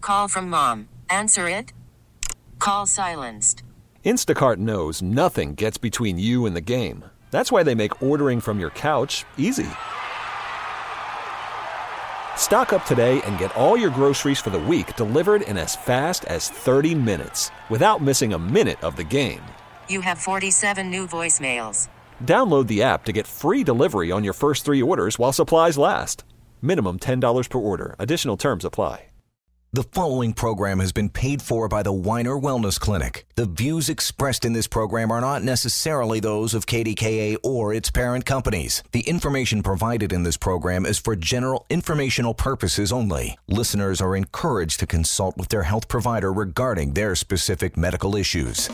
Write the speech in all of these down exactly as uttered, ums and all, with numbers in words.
Call from mom. Answer it. Call silenced. Instacart knows nothing gets between you and the game. That's why they make ordering from your couch easy. Stock up today and get all your groceries for the week delivered in as fast as thirty minutes without missing a minute of the game. You have forty-seven new voicemails. Download the app to get free delivery on your first three orders while supplies last. Minimum ten dollars per order. Additional terms apply. The following program has been paid for by the Weiner Wellness Clinic. The views expressed in this program are not necessarily those of K D K A or its parent companies. The information provided in this program is for general informational purposes only. Listeners are encouraged to consult with their health provider regarding their specific medical issues.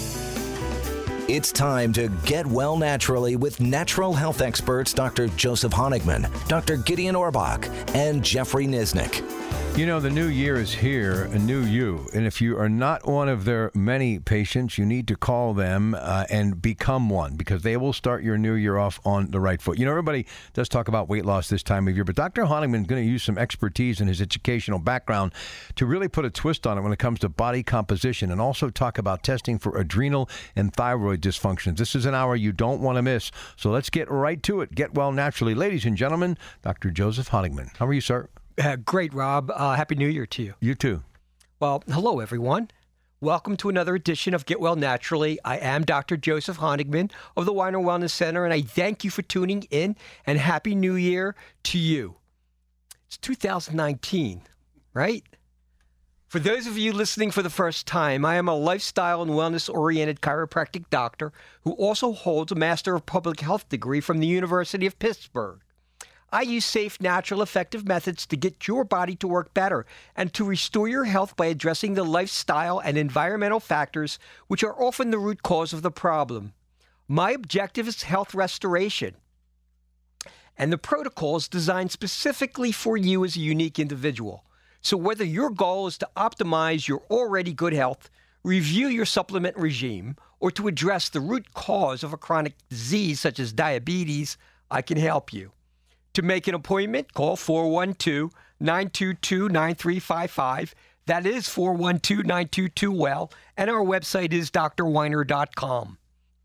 It's time to get well naturally with natural health experts Doctor Joseph Honigman, Doctor Gideon Orbach, and Jeffrey Nisnik. You know, the new year is here, a new you. And if you are not one of their many patients, you need to call them uh, and become one, because they will start your new year off on the right foot. You know, everybody does talk about weight loss this time of year, but Doctor Honigman is going to use some expertise in his educational background to really put a twist on it when it comes to body composition, and also talk about testing for adrenal and thyroid dysfunctions. This is an hour you don't want to miss. So let's get right to it. Get well naturally. Ladies and gentlemen, Doctor Joseph Honigman. How are you, sir? Uh, great, Rob. Uh, Happy New Year to you. You too. Well, hello, everyone. Welcome to another edition of Get Well Naturally. I am Doctor Joseph Honigman of the Weiner Wellness Center, and I thank you for tuning in, and Happy New Year to you. It's two thousand nineteen, right? For those of you listening for the first time, I am a lifestyle and wellness-oriented chiropractic doctor who also holds a Master of Public Health degree from the University of Pittsburgh. I use safe, natural, effective methods to get your body to work better and to restore your health by addressing the lifestyle and environmental factors which are often the root cause of the problem. My objective is health restoration, and the protocol is designed specifically for you as a unique individual. So whether your goal is to optimize your already good health, review your supplement regime, or to address the root cause of a chronic disease such as diabetes, I can help you. To make an appointment, call four one two, nine two two, nine three five five. That is four one two, nine two two, well, and our website is d r weiner dot com.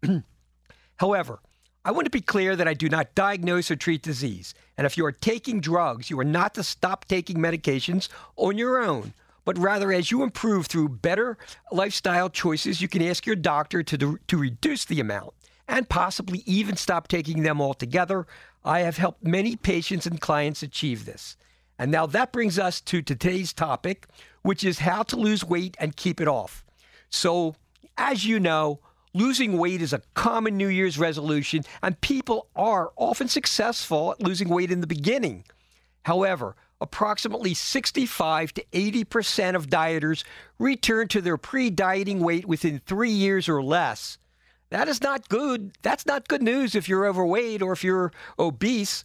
However, I want to be clear that I do not diagnose or treat disease. And if you are taking drugs, you are not to stop taking medications on your own, but rather as you improve through better lifestyle choices, you can ask your doctor to, do, to reduce the amount and possibly even stop taking them altogether. I have helped many patients and clients achieve this. And now that brings us to today's topic, which is how to lose weight and keep it off. So, as you know, losing weight is a common New Year's resolution, and people are often successful at losing weight in the beginning. However, approximately sixty-five to eighty percent of dieters return to their pre-dieting weight within three years or less. That is not good. That's not good news if you're overweight or if you're obese.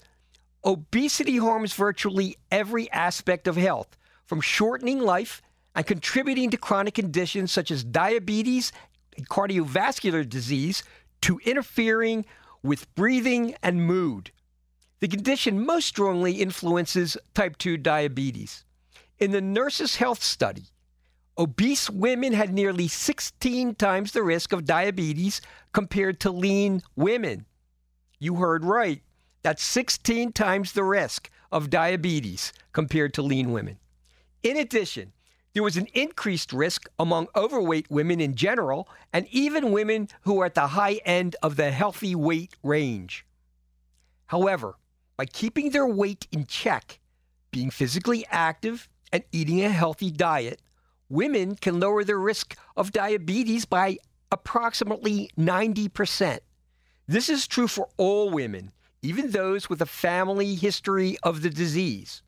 Obesity harms virtually every aspect of health, from shortening life and contributing to chronic conditions such as diabetes and cardiovascular disease to interfering with breathing and mood. The condition most strongly influences type two diabetes. In the Nurses' Health Study, obese women had nearly sixteen times the risk of diabetes compared to lean women. You heard right. That's sixteen times the risk of diabetes compared to lean women. In addition, there was an increased risk among overweight women in general, and even women who are at the high end of the healthy weight range. However, by keeping their weight in check, being physically active, and eating a healthy diet, women can lower their risk of diabetes by approximately ninety percent. This is true for all women, even those with a family history of the disease.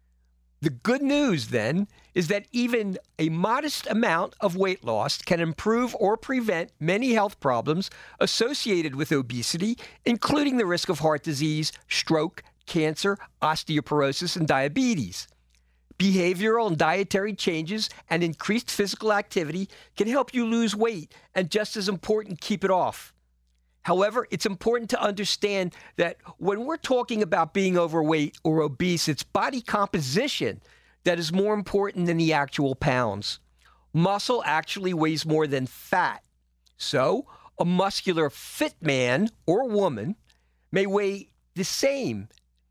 The good news, then, is that even a modest amount of weight loss can improve or prevent many health problems associated with obesity, including the risk of heart disease, stroke, cancer, osteoporosis, and diabetes. Behavioral and dietary changes and increased physical activity can help you lose weight and, just as important, keep it off. However, it's important to understand that when we're talking about being overweight or obese, it's body composition that is more important than the actual pounds. Muscle actually weighs more than fat. So, a muscular fit man or woman may weigh the same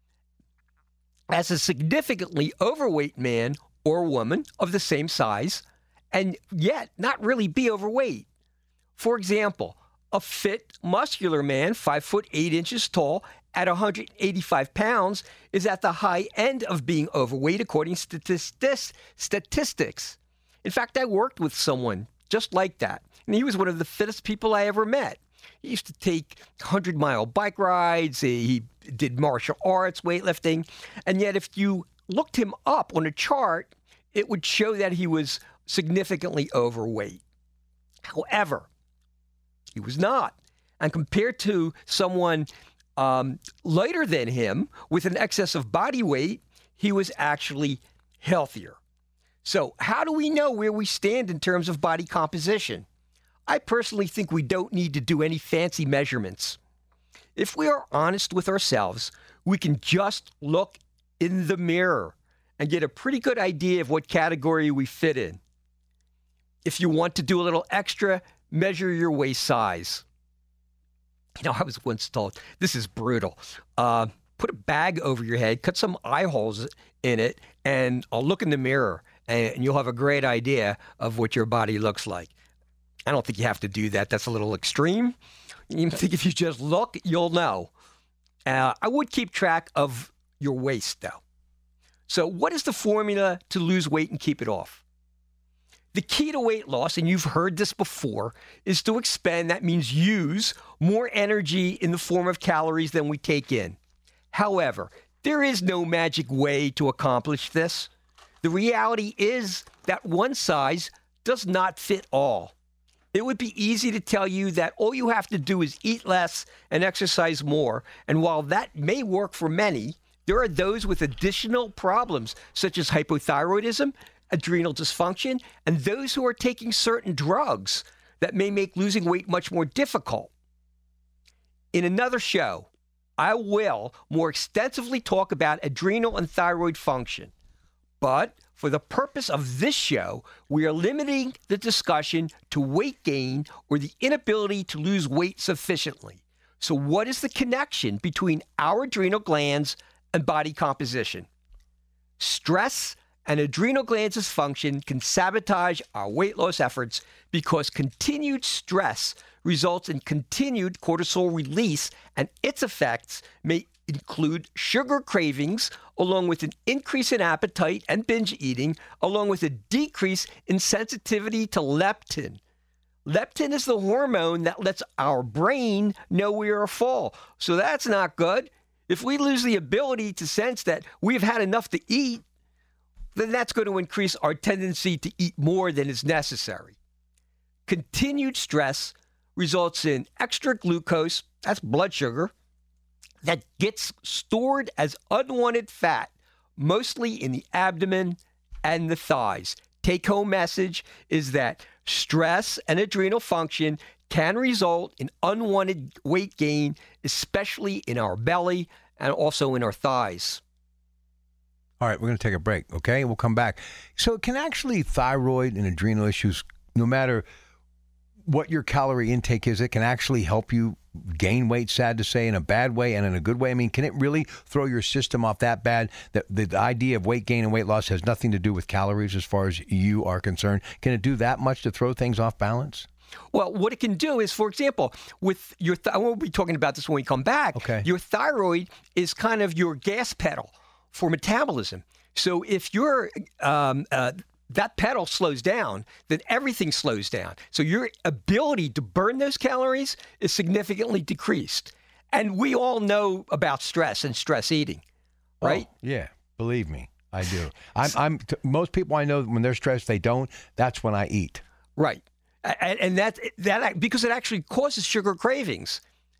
as a significantly overweight man or woman of the same size, and yet not really be overweight. For example, a fit, muscular man, five foot eight inches tall, at one hundred eighty-five pounds, is at the high end of being overweight according to statis- statistics. In fact, I worked with someone just like that, and he was one of the fittest people I ever met. He used to take hundred-mile bike rides, he did martial arts, weightlifting, and yet if you looked him up on a chart, it would show that he was significantly overweight. However, he was not. And compared to someone um, lighter than him with an excess of body weight, he was actually healthier. So how do we know where we stand in terms of body composition? I personally think we don't need to do any fancy measurements. If we are honest with ourselves, we can just look in the mirror and get a pretty good idea of what category we fit in. If you want to do a little extra, measure your waist size. You know, I was once told, this is brutal. Uh, put a bag over your head, cut some eye holes in it, and I'll look in the mirror, and you'll have a great idea of what your body looks like. I don't think you have to do that. That's a little extreme. I think if you just look, you'll know. Uh, I would keep track of your waist, though. So what is the formula to lose weight and keep it off? The key to weight loss, and you've heard this before, is to expend, that means use, more energy in the form of calories than we take in. However, there is no magic way to accomplish this. The reality is that one size does not fit all. It would be easy to tell you that all you have to do is eat less and exercise more. And while that may work for many, there are those with additional problems, such as hypothyroidism, adrenal dysfunction, and those who are taking certain drugs that may make losing weight much more difficult. In another show, I will more extensively talk about adrenal and thyroid function. But for the purpose of this show, we are limiting the discussion to weight gain or the inability to lose weight sufficiently. So what is the connection between our adrenal glands and body composition? Stress and adrenal glands dysfunction can sabotage our weight loss efforts because continued stress results in continued cortisol release, and its effects may include sugar cravings, along with an increase in appetite and binge eating, along with a decrease in sensitivity to leptin. Leptin is the hormone that lets our brain know we are full. So that's not good. If we lose the ability to sense that we've had enough to eat, then that's going to increase our tendency to eat more than is necessary. Continued stress results in extra glucose, that's blood sugar, that gets stored as unwanted fat, mostly in the abdomen and the thighs. Take-home message is that stress and adrenal function can result in unwanted weight gain, especially in our belly and also in our thighs. All right, we're going to take a break, okay? We'll come back. So can actually thyroid and adrenal issues, no matter what your calorie intake is, it can actually help you gain weight, sad to say, in a bad way and in a good way? I mean, can it really throw your system off that bad that the idea of weight gain and weight loss has nothing to do with calories as far as you are concerned? Can it do that much to throw things off balance? Well, what it can do is, for example, with your, th- I won't be talking about this when we come back. Okay. Your thyroid is kind of your gas pedal for metabolism. So if you're, um, uh, that pedal slows down, then everything slows down. So your ability to burn those calories is significantly decreased. And we all know about stress and stress eating, right? Oh, yeah, believe me, I do. I'm, I'm. T- most people I know, when they're stressed, they don't. That's when I eat. Right, and, and that that because it actually causes sugar cravings.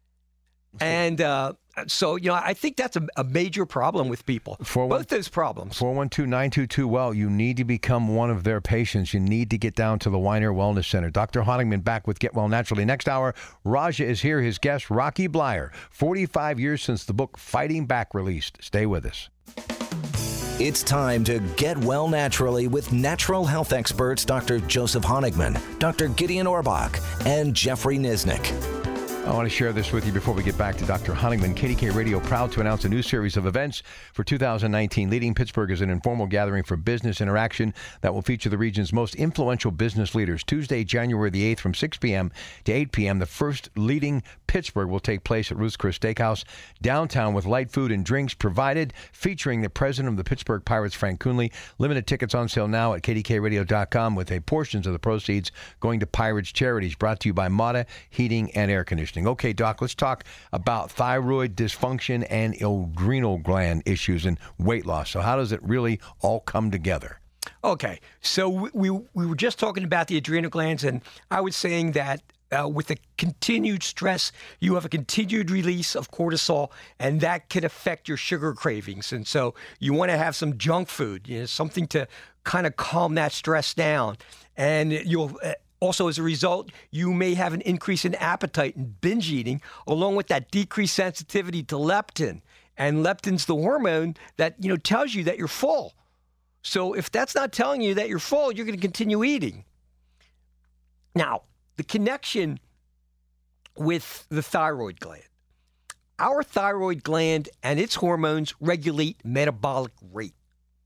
And uh, so, you know, I think that's a, a major problem with people. For Both those problems. four one two, nine two two, well, you need to become one of their patients. You need to get down to the Weiner Wellness Center. Doctor Honigman back with Get Well Naturally. Next hour, Raja is here. His guest, Rocky Bleier. forty-five years since the book Fighting Back released. Stay with us. It's time to get well naturally with natural health experts Doctor Joseph Honigman, Doctor Gideon Orbach, and Jeffrey Nisnik. I want to share this with you before we get back to Doctor Honigman. K D K Radio proud to announce a new series of events for two thousand nineteen. Leading Pittsburgh is an informal gathering for business interaction that will feature the region's most influential business leaders. Tuesday, January the eighth from six p.m. to eight p.m. The first Leading Pittsburgh will take place at Ruth's Chris Steakhouse downtown with light food and drinks provided, featuring the president of the Pittsburgh Pirates, Frank Coonley. Limited tickets on sale now at K D K radio dot com, with a portions of the proceeds going to Pirates charities. Brought to you by Mata Heating and Air Conditioning. Okay, Doc, let's talk about thyroid dysfunction and adrenal gland issues and weight loss. So how does it really all come together? Okay, so we, we, we were just talking about the adrenal glands, and I was saying that uh, with the continued stress, you have a continued release of cortisol, and that can affect your sugar cravings. And so you want to have some junk food, you know, something to kind of calm that stress down. And you'll... Uh, Also, as a result, you may have an increase in appetite and binge eating, along with that decreased sensitivity to leptin. And leptin's the hormone that, you know, tells you that you're full. So if that's not telling you that you're full, you're going to continue eating. Now, the connection with the thyroid gland. Our thyroid gland and its hormones regulate metabolic rate.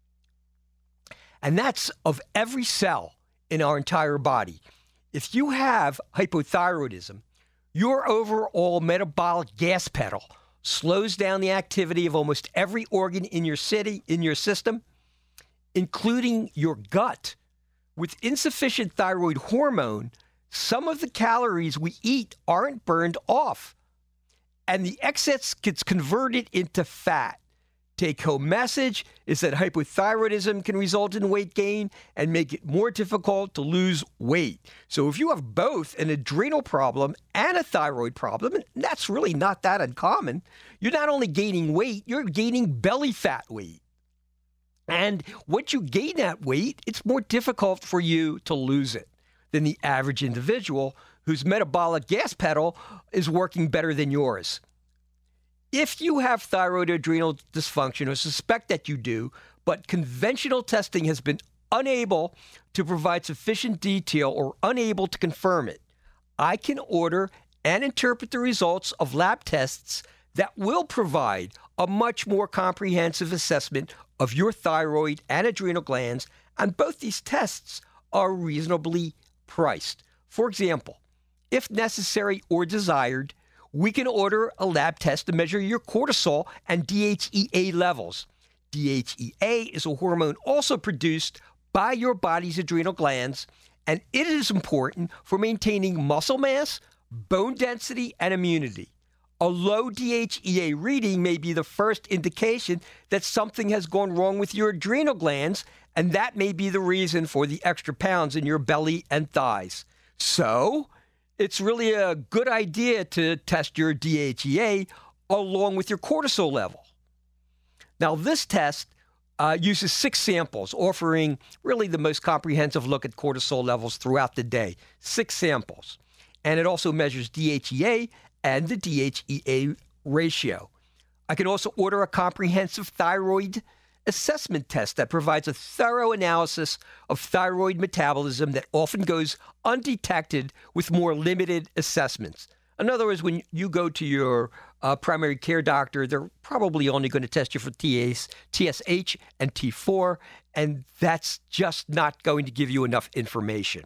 And that's of every cell in our entire body. If you have hypothyroidism, your overall metabolic gas pedal slows down the activity of almost every organ in your city, in your system, including your gut. With insufficient thyroid hormone, some of the calories we eat aren't burned off, and the excess gets converted into fat. Take-home message is that hypothyroidism can result in weight gain and make it more difficult to lose weight. So if you have both an adrenal problem and a thyroid problem, and that's really not that uncommon, you're not only gaining weight, you're gaining belly fat weight. And once you gain that weight, it's more difficult for you to lose it than the average individual whose metabolic gas pedal is working better than yours. If you have thyroid adrenal dysfunction, or suspect that you do, but conventional testing has been unable to provide sufficient detail or unable to confirm it, I can order and interpret the results of lab tests that will provide a much more comprehensive assessment of your thyroid and adrenal glands, and both these tests are reasonably priced. For example, if necessary or desired, we can order a lab test to measure your cortisol and D H E A levels. D H E A is a hormone also produced by your body's adrenal glands, and it is important for maintaining muscle mass, bone density, and immunity. A low D H E A reading may be the first indication that something has gone wrong with your adrenal glands, and that may be the reason for the extra pounds in your belly and thighs. So, it's really a good idea to test your D H E A along with your cortisol level. Now, this test uh, uses six samples, offering really the most comprehensive look at cortisol levels throughout the day. Six samples. And it also measures D H E A and the D H E A ratio. I can also order a comprehensive thyroid assessment test that provides a thorough analysis of thyroid metabolism that often goes undetected with more limited assessments. In other words, when you go to your uh, primary care doctor, they're probably only going to test you for T S H and T four, and that's just not going to give you enough information.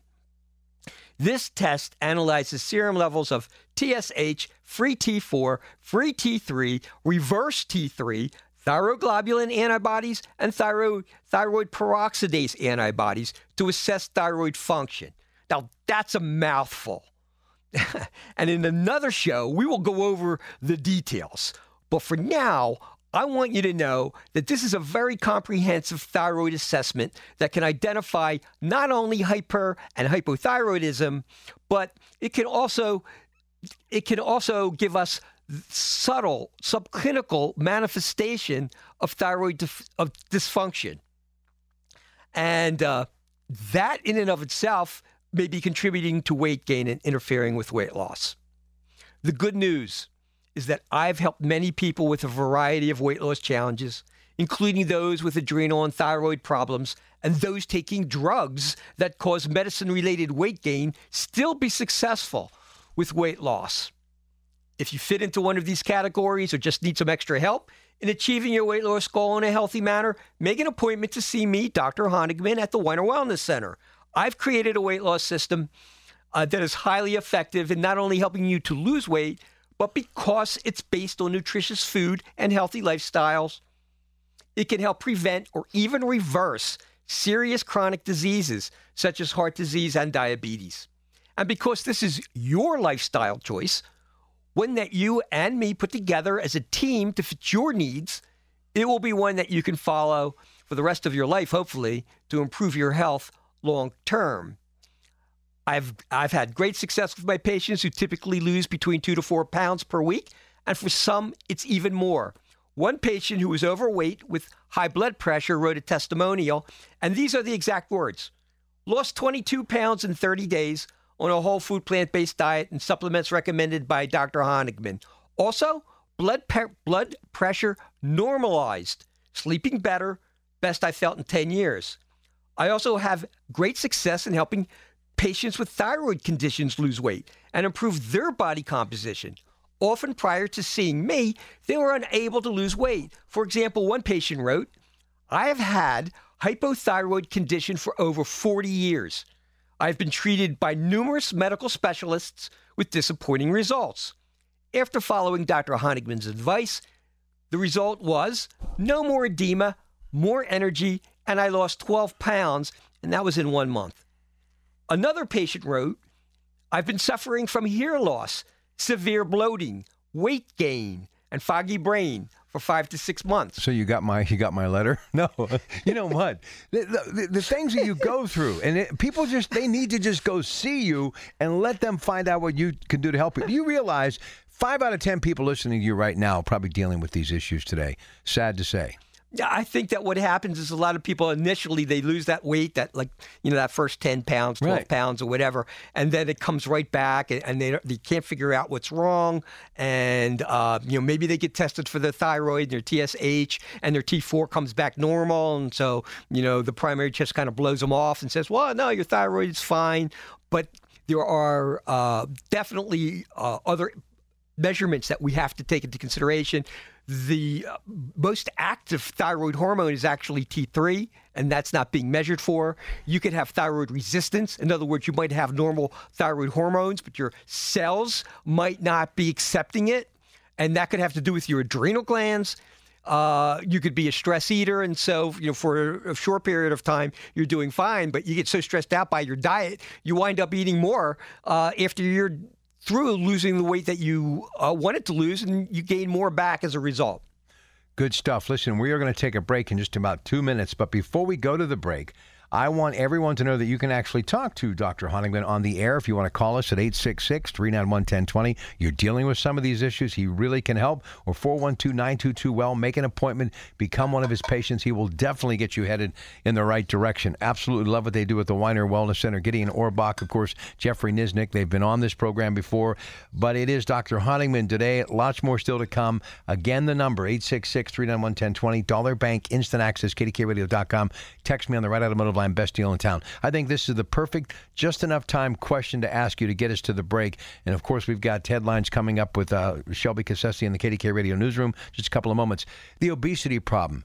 This test analyzes serum levels of T S H, free T four, free T three, reverse T three, thyroglobulin antibodies, and thyroid, thyroid peroxidase antibodies to assess thyroid function. Now, that's a mouthful. And in another show, we will go over the details. But for now, I want you to know that this is a very comprehensive thyroid assessment that can identify not only hyper and hypothyroidism, but it can also it can also give us subtle subclinical manifestation of thyroid dif- of dysfunction. And uh, that in and of itself may be contributing to weight gain and interfering with weight loss. The good news is that I've helped many people with a variety of weight loss challenges, including those with adrenal and thyroid problems, and those taking drugs that cause medicine-related weight gain still be successful with weight loss. If you fit into one of these categories or just need some extra help in achieving your weight loss goal in a healthy manner, make an appointment to see me, Doctor Honigman, at the Weiner Wellness Center. I've created a weight loss system uh, that is highly effective in not only helping you to lose weight, but because it's based on nutritious food and healthy lifestyles, it can help prevent or even reverse serious chronic diseases such as heart disease and diabetes. And because this is your lifestyle choice, one that you and me put together as a team to fit your needs, it will be one that you can follow for the rest of your life, hopefully, to improve your health long term. I've I've had great success with my patients who typically lose between two to four pounds per week, and for some, it's even more. One patient who was overweight with high blood pressure wrote a testimonial, and these are the exact words. Lost twenty-two pounds in thirty days on a whole food plant-based diet and supplements recommended by Doctor Honigman. Also, blood pe- blood pressure normalized, sleeping better, best I felt in ten years. I also have great success in helping patients with thyroid conditions lose weight and improve their body composition. Often prior to seeing me, they were unable to lose weight. For example, one patient wrote, I have had hypothyroid condition for over forty years. I've been treated by numerous medical specialists with disappointing results. After following Doctor Honigman's advice, the result was no more edema, more energy, and I lost twelve pounds, and that was in one month. Another patient wrote, I've been suffering from hair loss, severe bloating, weight gain, and foggy brain for five to six months. So you got my you got my letter? No, you know what? The, the, the things that you go through, and it, people just they need to just go see you and let them find out what you can do to help you. You realize five out of ten people listening to you right now are probably dealing with these issues today. Sad to say. Yeah, I think that what happens is a lot of people initially they lose that weight, that like you know that first ten pounds, twelve right. pounds, or whatever, and then it comes right back, and, and they they can't figure out what's wrong, and uh, you know maybe they get tested for their thyroid, their T S H, and their T four comes back normal, and so you know the primary just kind of blows them off and says, well, no, your thyroid is fine, but there are uh, definitely uh, other measurements that we have to take into consideration. The uh, most active thyroid hormone is actually T three, and that's not being measured for. You could have thyroid resistance. In other words, you might have normal thyroid hormones, but your cells might not be accepting it, and that could have to do with your adrenal glands. Uh, you could be a stress eater, and so you know for a short period of time, you're doing fine, but you get so stressed out by your diet, you wind up eating more uh, after you're through losing the weight that you uh, wanted to lose, and you gain more back as a result. Good stuff. Listen, we are going to take a break in just about two minutes, but before we go to the break, I want everyone to know that you can actually talk to Doctor Honigman on the air if you want to call us at eight six six, three nine one, one zero two zero. You're dealing with some of these issues. He really can help. Or four one two, nine two two, well. Make an appointment. Become one of his patients. He will definitely get you headed in the right direction. Absolutely love what they do at the Weiner Wellness Center. Gideon Orbach, of course, Jeffrey Nisnik. They've been on this program before. But it is Doctor Honigman today. Lots more still to come. Again, the number, eight six six, three nine one, one zero two zero. Dollar Bank, Instant Access, K D K radio dot com. Text me on the Right Automotive Line. Best deal in town. I think this is the perfect, just enough time question to ask you to get us to the break. And of course, we've got headlines coming up with uh, Shelby Cassesi in the K D K Radio Newsroom. Just a couple of moments. The obesity problem.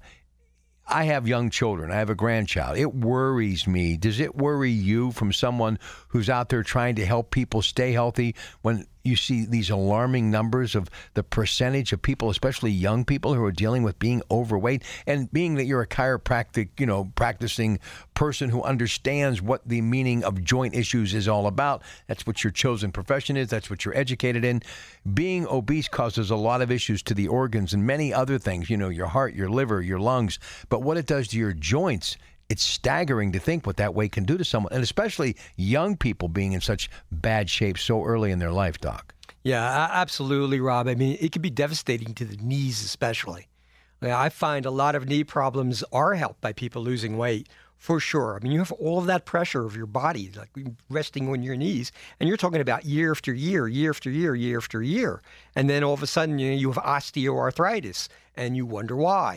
I have young children. I have a grandchild. It worries me. Does it worry you from someone who's out there trying to help people stay healthy when you see these alarming numbers of the percentage of people, especially young people, who are dealing with being overweight? And being that you're a chiropractic, you know, practicing person who understands what the meaning of joint issues is all about, that's what your chosen profession is, that's what you're educated in. Being obese causes a lot of issues to the organs and many other things, you know, your heart, your liver, your lungs. But what it does to your joints, it's staggering to think what that weight can do to someone, and especially young people being in such bad shape so early in their life, Doc. Yeah, absolutely, Rob. I mean, it can be devastating to the knees especially. I find a lot of knee problems are helped by people losing weight, for sure. I mean, you have all of that pressure of your body like resting on your knees, and you're talking about year after year, year after year, year after year. And then all of a sudden, you know, you have osteoarthritis, and you wonder why.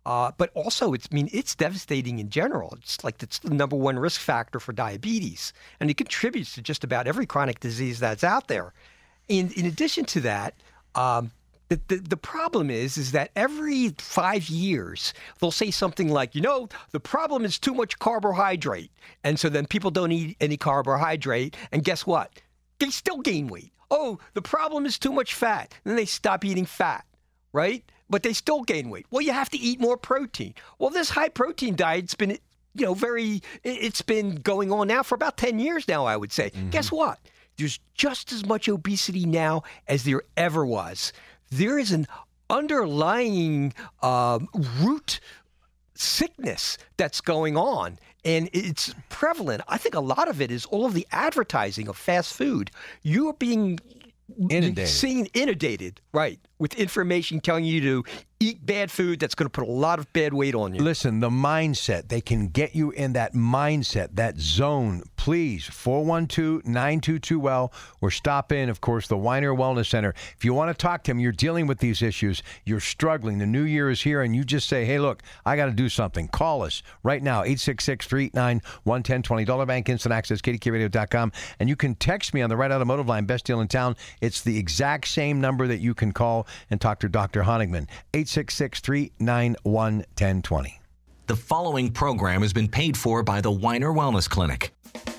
Uh, but also, it's I mean, it's devastating in general. It's like it's the number one risk factor for diabetes, and it contributes to just about every chronic disease that's out there. In in addition to that, um, the, the the problem is is that every five years they'll say something like, you know, the problem is too much carbohydrate, and so then people don't eat any carbohydrate, and guess what? They still gain weight. Oh, the problem is too much fat, and then they stop eating fat, right? But they still gain weight. Well, you have to eat more protein. Well, this high protein diet's been, you know, very, it's been going on now for about ten years now, I would say. Mm-hmm. Guess what? There's just as much obesity now as there ever was. There is an underlying um, root sickness that's going on, and it's prevalent. I think a lot of it is all of the advertising of fast food. You're being inundated. Seen inundated, right, with information telling you to eat bad food that's going to put a lot of bad weight on you. Listen, the mindset, they can get you in that mindset, that zone. Please, four one two, nine two two, well, or stop in, of course, the Weiner Wellness Center. If you want to talk to them, you're dealing with these issues, you're struggling, the new year is here, and you just say, hey, look, I got to do something. Call us right now, eight six six, three eight nine, one one zero two zero, Dollar Bank Instant Access, K D K radio dot com, and you can text me on the Right Automotive line, best deal in town. It's the exact same number that you can call and talk to Doctor Honigman, eight six six, three eight nine, one one zero two zero. The following program has been paid for by the Weiner Wellness Clinic.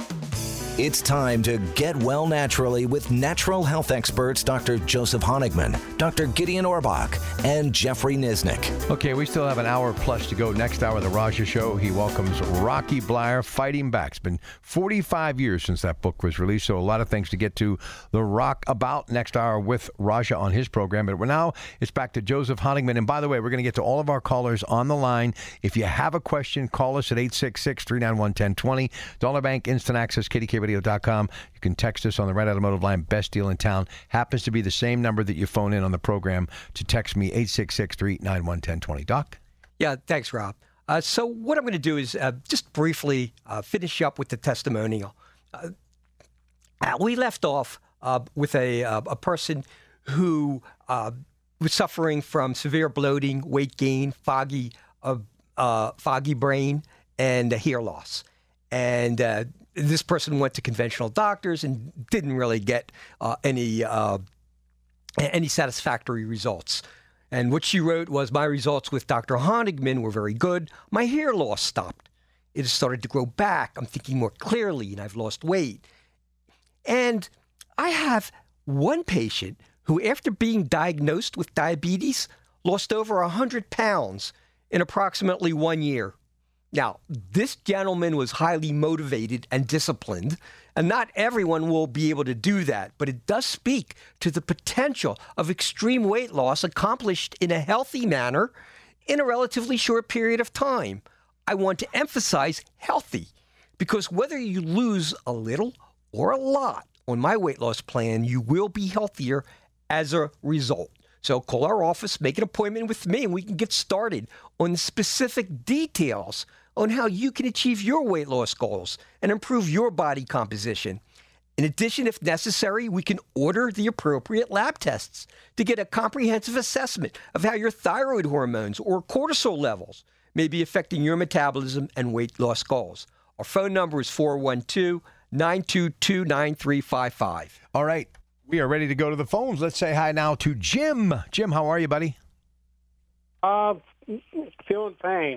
It's time to get well naturally with natural health experts Doctor Joseph Honigman, Doctor Gideon Orbach, and Jeffrey Nisnik. Okay, we still have an hour plus to go. Next hour, the Raja Show. He welcomes Rocky Bleier, Fighting Back. It's been forty-five years since that book was released, so a lot of things to get to the rock about next hour with Raja on his program. But now it's back to Joseph Honigman. And by the way, we're going to get to all of our callers on the line. If you have a question, call us at eight six six, three nine one, one zero two zero. Dollar Bank Instant Access, K D K radio dot com. You can text us on the Right Automotive line, best deal in town. Happens to be the same number that you phone in on the program to text me, eight six six, three eight nine, one one zero two zero. Doc? Yeah, thanks, Rob. Uh, so what I'm going to do is uh, just briefly uh, finish up with the testimonial. Uh, we left off uh, with a, uh, a person who uh, was suffering from severe bloating, weight gain, foggy, uh, uh, foggy brain, and uh, hair loss. And uh, this person went to conventional doctors and didn't really get uh, any uh, any satisfactory results. And what she wrote was, my results with Doctor Honigman were very good. My hair loss stopped. It has started to grow back. I'm thinking more clearly, and I've lost weight. And I have one patient who, after being diagnosed with diabetes, lost over one hundred pounds in approximately one year. Now, this gentleman was highly motivated and disciplined, and not everyone will be able to do that, but it does speak to the potential of extreme weight loss accomplished in a healthy manner in a relatively short period of time. I want to emphasize healthy, because whether you lose a little or a lot on my weight loss plan, you will be healthier as a result. So call our office, make an appointment with me, and we can get started on the specific details on how you can achieve your weight loss goals and improve your body composition. In addition, if necessary, we can order the appropriate lab tests to get a comprehensive assessment of how your thyroid hormones or cortisol levels may be affecting your metabolism and weight loss goals. Our phone number is four one two, nine two two, nine three five five. All right, we are ready to go to the phones. Let's say hi now to Jim. Jim, how are you, buddy? Uh, feeling pain.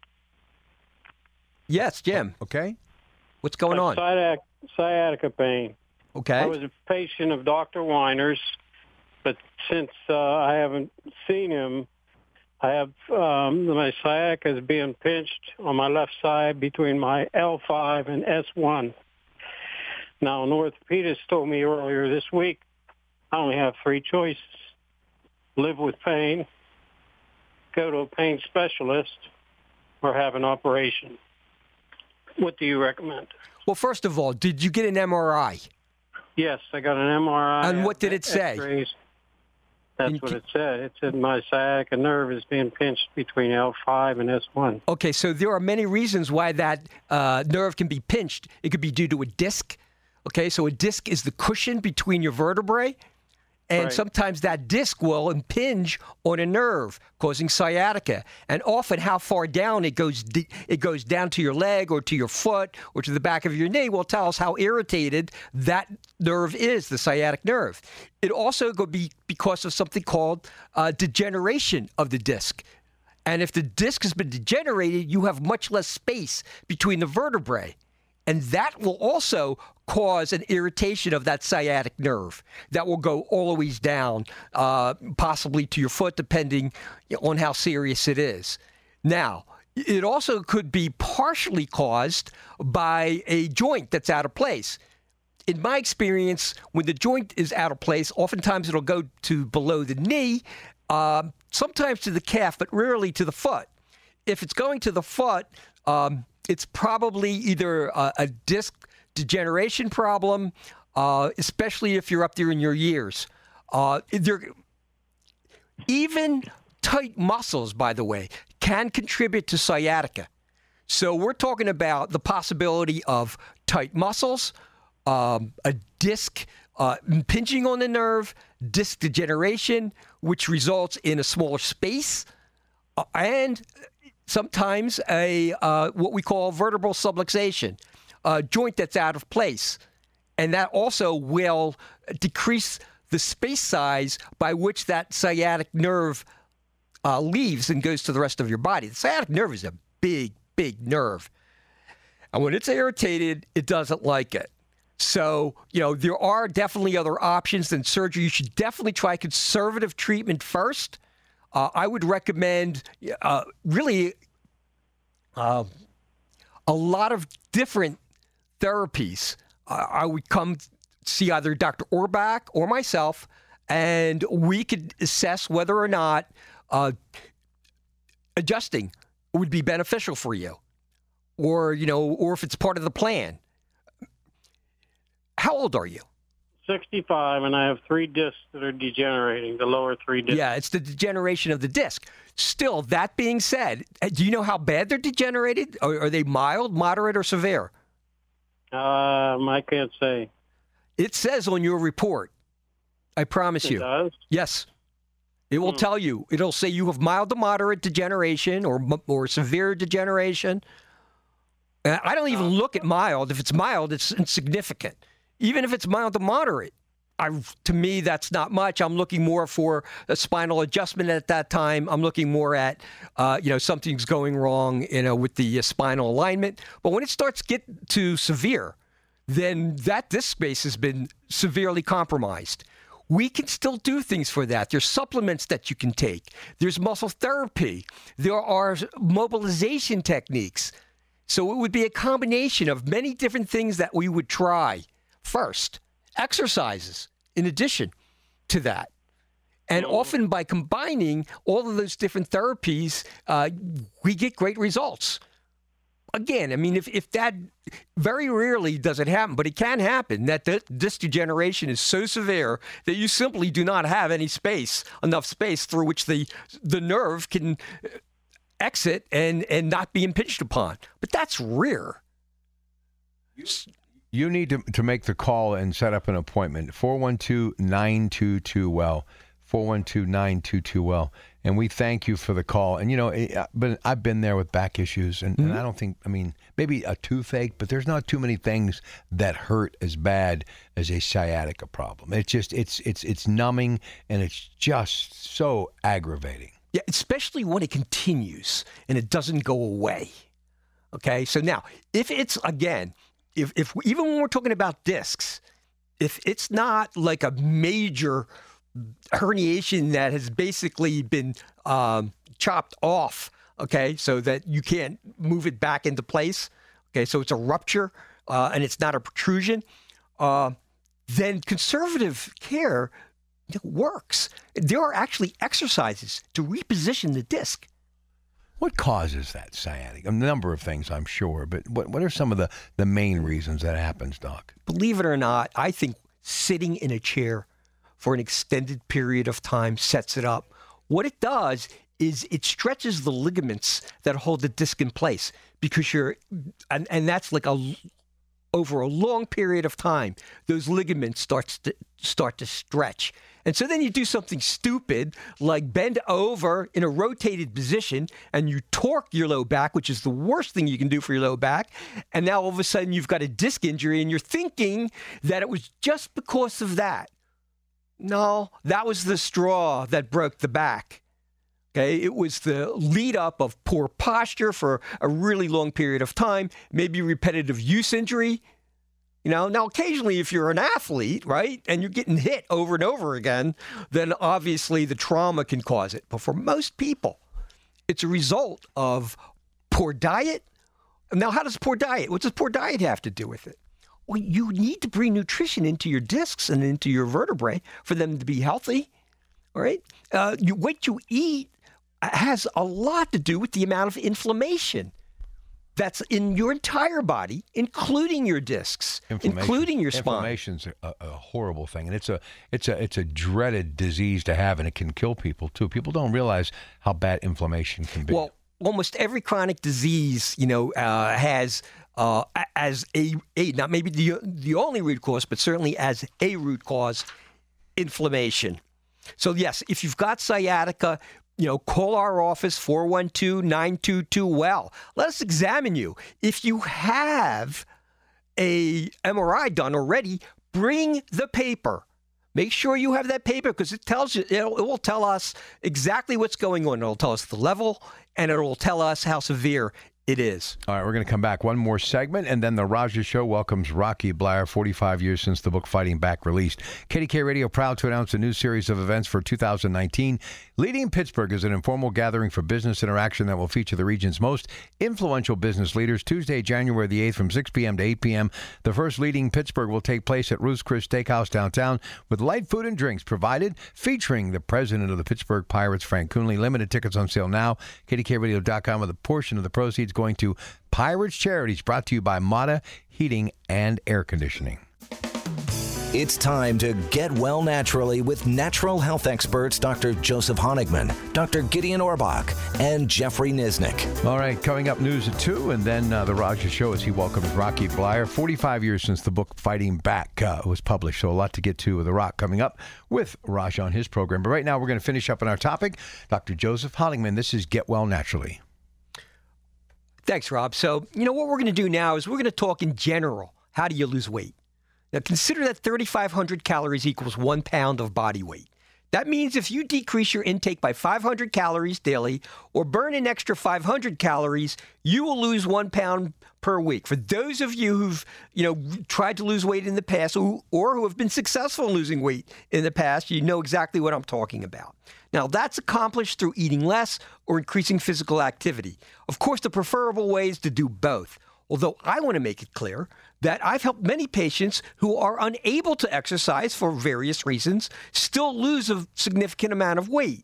Yes, Jim. Okay. What's going on? Sciatic, sciatica pain. Okay. I was a patient of Doctor Weiner's, but since uh, I haven't seen him, I have um, my sciatica is being pinched on my left side between my L five and S one. Now, an orthopedist told me earlier this week I only have three choices: live with pain, go to a pain specialist, or have an operation. What do you recommend? Well, first of all, did you get an M R I? Yes, I got an M R I. And what did it say? X-rays. That's And what c- it said. It said my sciatica nerve is being pinched between L five and S one. Okay, so there are many reasons why that uh, nerve can be pinched. It could be due to a disc. Okay, so a disc is the cushion between your vertebrae. And Right. sometimes that disc will impinge on a nerve, causing sciatica. And often how far down it goes, d- it goes down to your leg or to your foot or to the back of your knee will tell us how irritated that nerve is, the sciatic nerve. It also could be because of something called uh, degeneration of the disc. And if the disc has been degenerated, you have much less space between the vertebrae. And that will also cause an irritation of that sciatic nerve that will go all the way down, uh, possibly to your foot, depending on how serious it is. Now, it also could be partially caused by a joint that's out of place. In my experience, when the joint is out of place, oftentimes it'll go to below the knee, um, sometimes to the calf, but rarely to the foot. If it's going to the foot, um, it's probably either a, a disc degeneration problem, uh, especially if you're up there in your years. Uh, there, even tight muscles, by the way, can contribute to sciatica. So we're talking about the possibility of tight muscles, um, a disc uh, impinging on the nerve, disc degeneration, which results in a smaller space, uh, and sometimes a uh, what we call vertebral subluxation, a joint that's out of place. And that also will decrease the space size by which that sciatic nerve uh, leaves and goes to the rest of your body. The sciatic nerve is a big, big nerve. And when it's irritated, it doesn't like it. So, you know, there are definitely other options than surgery. You should definitely try conservative treatment first. Uh, I would recommend uh, really uh, a lot of different therapies. Uh, I would come see either Doctor Orbach or myself, and we could assess whether or not uh, adjusting would be beneficial for you, or you know, or if it's part of the plan. How old are you? sixty-five, and I have three discs that are degenerating, the lower three discs. Yeah, it's the degeneration of the disc. Still, that being said, do you know how bad they're degenerated? Are, are they mild, moderate, or severe? Um, I can't say. It says on your report. I promise It you. does? Yes. It will Hmm. tell you. It'll say you have mild to moderate degeneration or or severe degeneration. Uh, I don't even look at mild. If it's mild, it's insignificant. Even if it's mild to moderate, I, to me, that's not much. I'm looking more for a spinal adjustment at that time. I'm looking more at, uh, you know, something's going wrong, you know, with the uh, spinal alignment. But when it starts to get to severe, then that disc space has been severely compromised. We can still do things for that. There's supplements that you can take. There's muscle therapy. There are mobilization techniques. So it would be a combination of many different things that we would try. First, exercises in addition to that. And often by combining all of those different therapies, uh, we get great results. Again, I mean, if, if that very rarely does it happen, but it can happen, that the disc degeneration is so severe that you simply do not have any space, enough space through which the the nerve can exit and, and not be impinged upon. But that's rare. You need to, to make the call and set up an appointment. four one two, nine two two, well. four one two, nine two two, well. And we thank you for the call. And, you know, it, but I've been there with back issues, and, mm-hmm. and I don't think, I mean, maybe a toothache, but there's not too many things that hurt as bad as a sciatica problem. It's just, it's it's it's numbing, and it's just so aggravating. Yeah, especially when it continues and it doesn't go away. Okay, so now, if it's, again, if, if even when we're talking about discs, if it's not like a major herniation that has basically been um, chopped off, okay, so that you can't move it back into place, okay, so it's a rupture uh, and it's not a protrusion, uh, then conservative care works. There are actually exercises to reposition the disc. What causes that sciatica? A number of things, I'm sure, but what what are some of the, the main reasons that happens, Doc? Believe it or not, I think sitting in a chair for an extended period of time sets it up. What it does is it stretches the ligaments that hold the disc in place, because you're, and, and that's like a, over a long period of time, those ligaments starts to start to stretch. And so then you do something stupid like bend over in a rotated position and you torque your low back, which is the worst thing you can do for your low back. And now all of a sudden you've got a disc injury and you're thinking that it was just because of that. No, that was the straw that broke the back. Okay, it was the lead up of poor posture for a really long period of time, maybe repetitive use injury. You know, now occasionally if you're an athlete, right, and you're getting hit over and over again, then obviously the trauma can cause it. But for most people, it's a result of poor diet. Now, how does poor diet, what does poor diet have to do with it? Well, you need to bring nutrition into your discs and into your vertebrae for them to be healthy, all right? Uh, you, what you eat has a lot to do with the amount of inflammation that's in your entire body, including your discs, including your spine. Inflammation's a, a horrible thing, and it's a it's a it's a dreaded disease to have, and it can kill people too. People don't realize how bad inflammation can be. Well, almost every chronic disease, you know, uh, has uh, as a, a not maybe the the only root cause, but certainly as a root cause, inflammation. So yes, if you've got sciatica, you know, call our office, four one two, nine two two, well. Let us examine you. If you have a M R I done already, bring the paper. Make sure you have that paper because it tells you, it'll, it will tell us exactly what's going on. It'll tell us the level and it will tell us how severe it is. All right, we're going to come back. One more segment, and then the Raja Show welcomes Rocky Bleier, forty-five years since the book Fighting Back released. K D K Radio proud to announce a new series of events for two thousand nineteen. Leading Pittsburgh is an informal gathering for business interaction that will feature the region's most influential business leaders. Tuesday, January the eighth from six p.m. to eight p.m. The first Leading Pittsburgh will take place at Ruth's Chris Steakhouse downtown with light food and drinks provided, featuring the president of the Pittsburgh Pirates, Frank Coonley. Limited tickets on sale now. K D K radio dot com with a portion of the proceeds going to Pirates Charities, brought to you by Mata Heating and Air Conditioning. It's time to get well naturally with natural health experts Doctor Joseph Honigman, Doctor Gideon Orbach, and Jeffrey Nisnik. All right, coming up news at two, and then uh, the Raja Show as he welcomes Rocky Bleier. forty-five years since the book Fighting Back uh, was published, so a lot to get to with The Rock coming up with Raj on his program. But right now we're going to finish up on our topic. Doctor Joseph Honigman, this is Get Well Naturally. Thanks, Rob. So, you know, what we're going to do now is we're going to talk in general. How do you lose weight? Now, consider that thirty-five hundred calories equals one pound of body weight. That means if you decrease your intake by five hundred calories daily or burn an extra five hundred calories, you will lose one pound per week. For those of you who've, you know, tried to lose weight in the past or, or who have been successful in losing weight in the past, you know exactly what I'm talking about. Now, that's accomplished through eating less or increasing physical activity. Of course, the preferable way is to do both. Although I want to make it clear that I've helped many patients who are unable to exercise for various reasons still lose a significant amount of weight.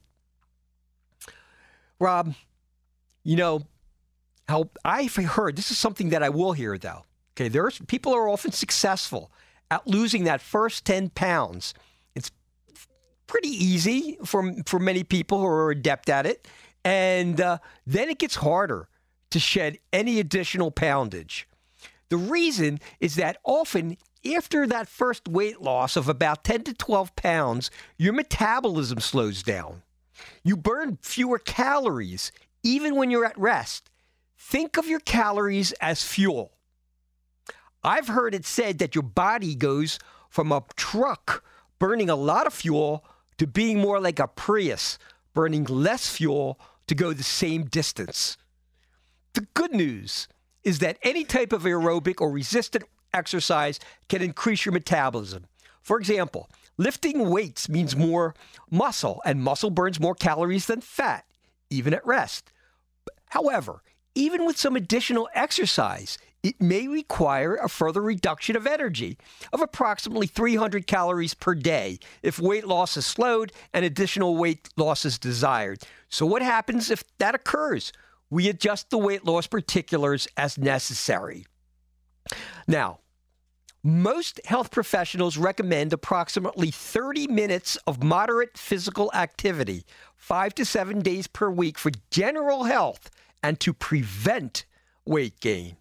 Rob, you know, how I've heard, this is something that I will hear though. Okay, there's people are often successful at losing that first ten pounds. It's pretty easy for, for many people who are adept at it. And uh, then it gets harder to shed any additional poundage. The reason is that often after that first weight loss of about ten to twelve pounds, your metabolism slows down. You burn fewer calories even when you're at rest. Think of your calories as fuel. I've heard it said that your body goes from a truck burning a lot of fuel to being more like a Prius, burning less fuel to go the same distance. The good news is that any type of aerobic or resistant exercise can increase your metabolism. For example, lifting weights means more muscle, and muscle burns more calories than fat, even at rest. However, even with some additional exercise, it may require a further reduction of energy of approximately three hundred calories per day if weight loss is slowed and additional weight loss is desired. So what happens if that occurs? We adjust the weight loss particulars as necessary. Now, most health professionals recommend approximately thirty minutes of moderate physical activity, five to seven days per week for general health and to prevent weight gain.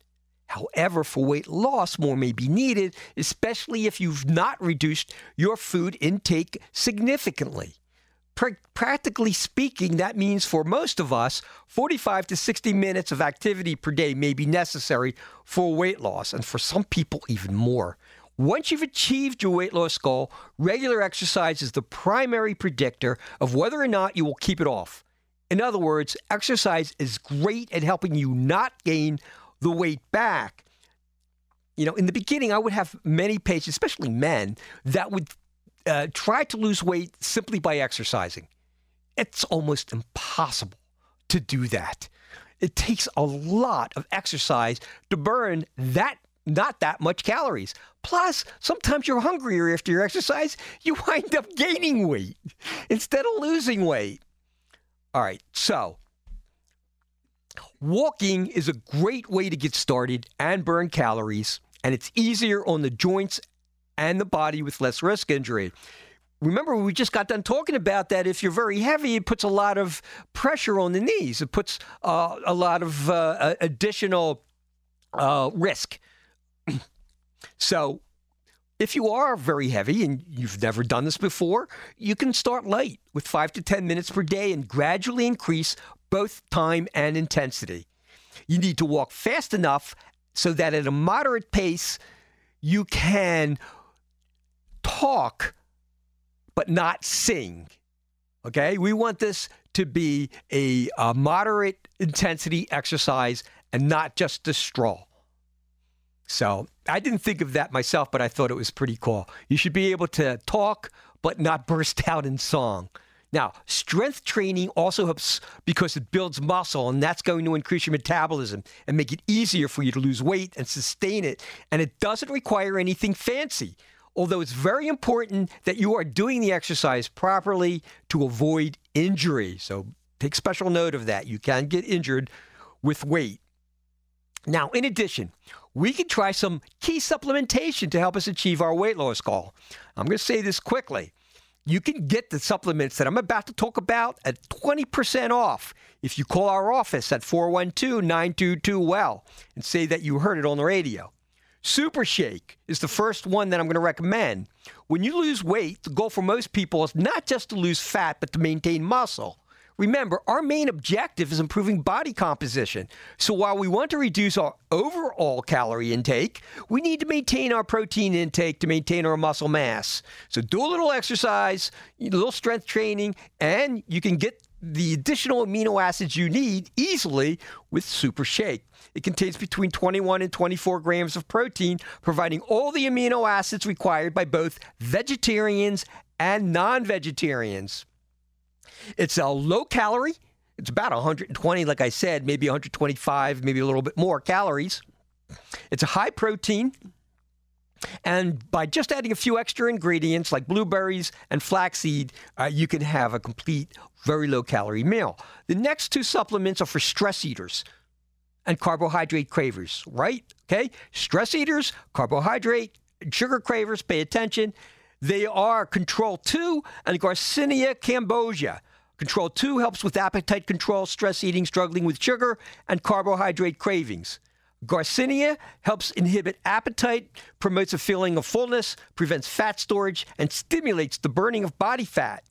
However, for weight loss, more may be needed, especially if you've not reduced your food intake significantly. Pra- practically speaking, that means for most of us, forty-five to sixty minutes of activity per day may be necessary for weight loss, and for some people, even more. Once you've achieved your weight loss goal, regular exercise is the primary predictor of whether or not you will keep it off. In other words, exercise is great at helping you not gain the weight back. You know, in the beginning, I would have many patients, especially men, that would uh, try to lose weight simply by exercising. It's almost impossible to do that. It takes a lot of exercise to burn that not that much calories. Plus, sometimes you're hungrier after your exercise. You wind up gaining weight instead of losing weight. All right, so walking is a great way to get started and burn calories, and it's easier on the joints and the body with less risk injury. Remember, we just got done talking about that. If you're very heavy, it puts a lot of pressure on the knees. It puts uh, a lot of uh, additional uh, risk. So if you are very heavy and you've never done this before, you can start light with five to ten minutes per day and gradually increase both time and intensity. You need to walk fast enough so that at a moderate pace, you can talk but not sing. Okay? We want this to be a, a moderate intensity exercise and not just a stroll. So I didn't think of that myself, but I thought it was pretty cool. You should be able to talk, but not burst out in song. Now, strength training also helps because it builds muscle, and that's going to increase your metabolism and make it easier for you to lose weight and sustain it. And it doesn't require anything fancy, although it's very important that you are doing the exercise properly to avoid injury. So take special note of that. You can get injured with weight. Now, in addition, we can try some key supplementation to help us achieve our weight loss goal. I'm going to say this quickly. You can get the supplements that I'm about to talk about at twenty percent off if you call our office at four one two, nine two two, W E L L and say that you heard it on the radio. Super Shake is the first one that I'm going to recommend. When you lose weight, the goal for most people is not just to lose fat, but to maintain muscle. Remember, our main objective is improving body composition. So while we want to reduce our overall calorie intake, we need to maintain our protein intake to maintain our muscle mass. So do a little exercise, a little strength training, and you can get the additional amino acids you need easily with Super Shake. It contains between twenty-one and twenty-four grams of protein, providing all the amino acids required by both vegetarians and non-vegetarians. It's a low calorie. It's about one hundred twenty, like I said, maybe one hundred twenty-five, maybe a little bit more calories. It's a high protein. And by just adding a few extra ingredients like blueberries and flaxseed, uh, you can have a complete, very low calorie meal. The next two supplements are for stress eaters and carbohydrate cravers, right? Okay? Stress eaters, carbohydrate, sugar cravers, pay attention. They are Control two and Garcinia cambogia. Control two helps with appetite control, stress eating, struggling with sugar, and carbohydrate cravings. Garcinia helps inhibit appetite, promotes a feeling of fullness, prevents fat storage, and stimulates the burning of body fat.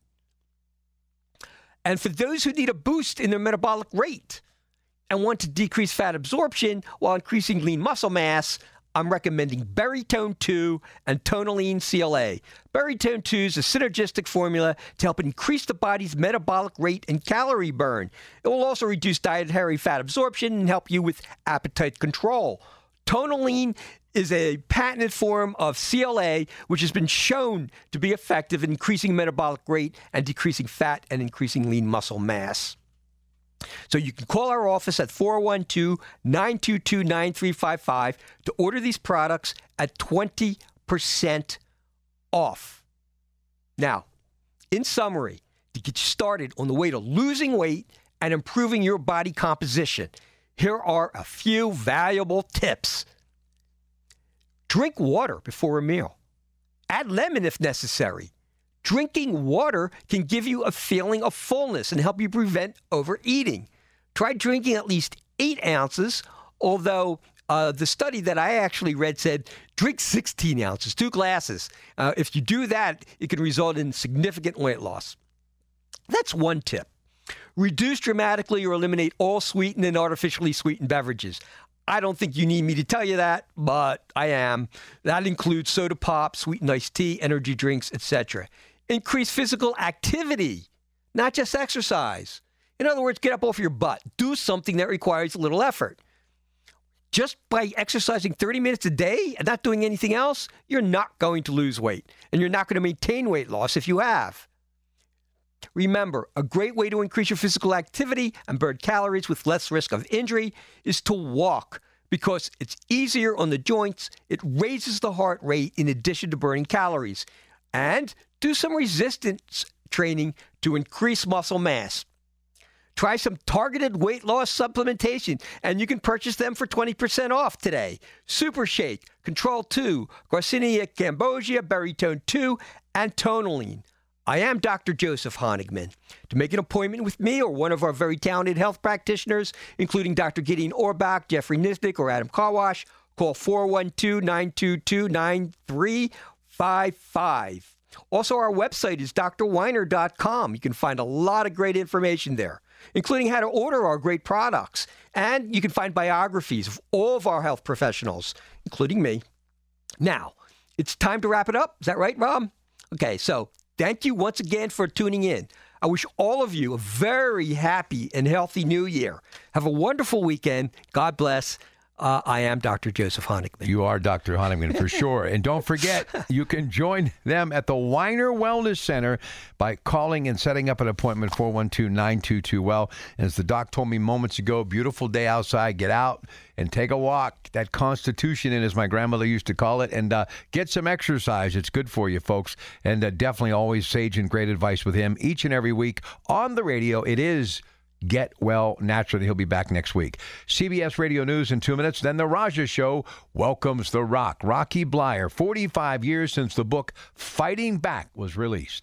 And for those who need a boost in their metabolic rate and want to decrease fat absorption while increasing lean muscle mass, I'm recommending Berrytone two and Tonaline C L A. Berrytone two is a synergistic formula to help increase the body's metabolic rate and calorie burn. It will also reduce dietary fat absorption and help you with appetite control. Tonaline is a patented form of C L A, which has been shown to be effective in increasing metabolic rate and decreasing fat and increasing lean muscle mass. So you can call our office at four one two, nine two two, nine three five five to order these products at twenty percent off. Now, in summary, to get you started on the way to losing weight and improving your body composition, here are a few valuable tips. Drink water before a meal. Add lemon if necessary. Drinking water can give you a feeling of fullness and help you prevent overeating. Try drinking at least eight ounces, although Uh, the study that I actually read said drink sixteen ounces, two glasses. Uh, if you do that, it can result in significant weight loss. That's one tip. Reduce dramatically or eliminate all sweetened and artificially sweetened beverages. I don't think you need me to tell you that, but I am. That includes soda pop, sweetened iced tea, energy drinks, et cetera. Increase physical activity, not just exercise. In other words, get up off your butt. Do something that requires a little effort. Just by exercising thirty minutes a day and not doing anything else, you're not going to lose weight. And you're not going to maintain weight loss if you have. Remember, a great way to increase your physical activity and burn calories with less risk of injury is to walk, because it's easier on the joints, it raises the heart rate in addition to burning calories. And do some resistance training to increase muscle mass. Try some targeted weight loss supplementation, and you can purchase them for twenty percent off today. Super Shake, Control two, Garcinia Cambogia, Berrytone two, and Tonaline. I am Doctor Joseph Honigman. To make an appointment with me or one of our very talented health practitioners, including Doctor Gideon Orbach, Jeffrey Nisnik, or Adam Kawash, call four one two, nine two two, nine three five five. Also, our website is D R weiner dot com. You can find a lot of great information there, including how to order our great products. And you can find biographies of all of our health professionals, including me. Now, it's time to wrap it up. Is that right, Rob? Okay, so thank you once again for tuning in. I wish all of you a very happy and healthy new year. Have a wonderful weekend. God bless. Uh, I am Doctor Joseph Honigman. You are Doctor Honigman for sure. And don't forget, you can join them at the Weiner Wellness Center by calling and setting up an appointment, four one two, nine two two, W E L L. And as the doc told me moments ago, beautiful day outside. Get out and take a walk. That Constitution in, as my grandmother used to call it, and uh, get some exercise. It's good for you, folks. And uh, definitely always sage and great advice with him each and every week on the radio. It is Get Well Naturally. He'll be back next week. C B S Radio News in two minutes. Then The Raja Show welcomes The Rock, Rocky Bleier, forty-five years since the book Fighting Back was released.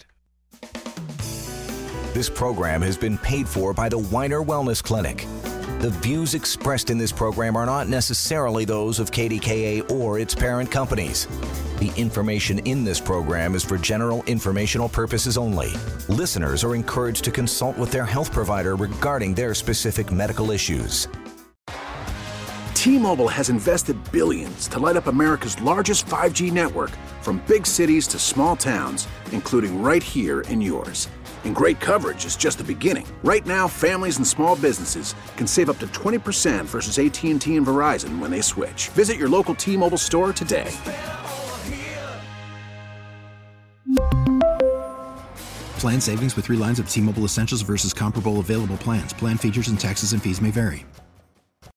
This program has been paid for by the Weiner Wellness Clinic. The views expressed in this program are not necessarily those of K D K A or its parent companies. The information in this program is for general informational purposes only. Listeners are encouraged to consult with their health provider regarding their specific medical issues. T-Mobile has invested billions to light up America's largest five G network, from big cities to small towns, including right here in yours. And great coverage is just the beginning. Right now, families and small businesses can save up to twenty percent versus A T and T and Verizon when they switch. Visit your local T-Mobile store today. Plan savings with three lines of T-Mobile Essentials versus comparable available plans. Plan features and taxes and fees may vary.